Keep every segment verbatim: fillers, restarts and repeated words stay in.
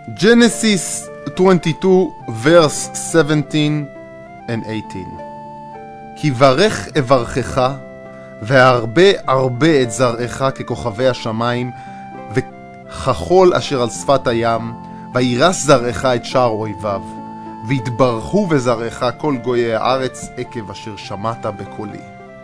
Genesis twenty-two verse seventeen and eighteen. כי ברך אברכך והרבה הרבה את זרעך ככוכבי השמיים וכחול אשר על שפת הים, וירס זרעך את שער אויביו, והתברכו בזרעך כל גויי הארץ עקב אשר שמעת בקולי.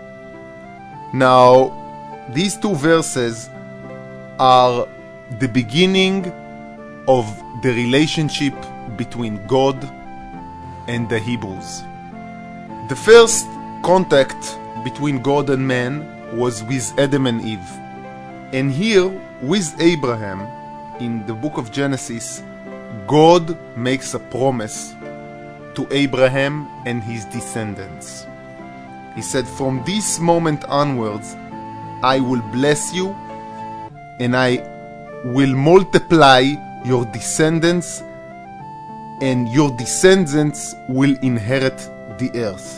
Now, these two verses are the beginning of the relationship between God and the Hebrews. The first contact between God and man was with Adam and Eve. And here, with Abraham, in the book of Genesis, God makes a promise to Abraham and his descendants. He said, from this moment onwards, I will bless you and I will multiply your descendants, and your descendants will inherit the earth.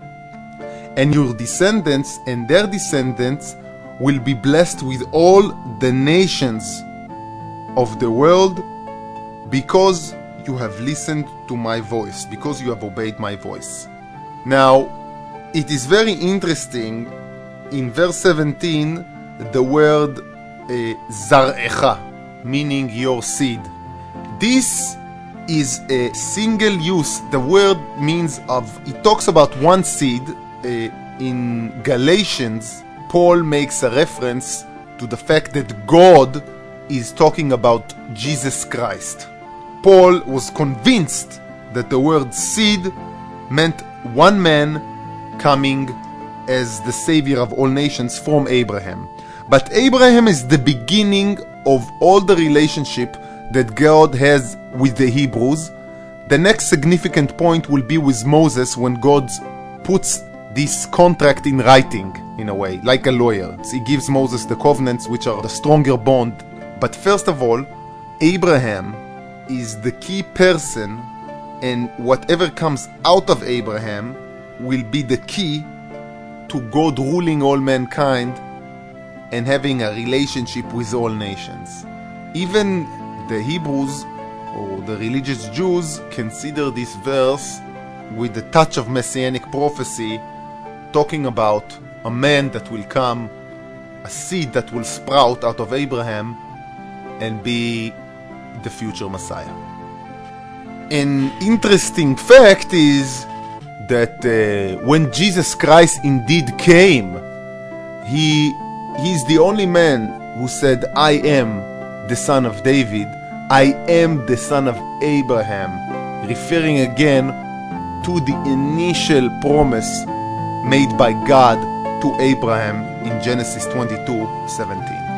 And your descendants and their descendants will be blessed with all the nations of the world, because you have listened to my voice, because you have obeyed my voice. Now, it is very interesting, in verse seventeen, the word uh, zar'echa, meaning your seed. This is a single use. The word means of, it talks about one seed. Uh, in Galatians, Paul makes a reference to the fact that God is talking about Jesus Christ. Paul was convinced that the word seed meant one man coming as the savior of all nations from Abraham. But Abraham is the beginning of all the relationship that God has with the Hebrews. The next significant point will be with Moses, when God puts this contract in writing, in a way, like a lawyer. He gives Moses the covenants, which are the stronger bond. But first of all, Abraham is the key person, and whatever comes out of Abraham will be the key to God ruling all mankind and having a relationship with all nations. Even the Hebrews, or the religious Jews, consider this verse with the touch of messianic prophecy, talking about a man that will come, a seed that will sprout out of Abraham and be the future Messiah. An interesting fact is that uh, when Jesus Christ indeed came, he he's the only man who said, I am the son of David, I am the son of Abraham, referring again to the initial promise made by God to Abraham in Genesis twenty-two seventeen.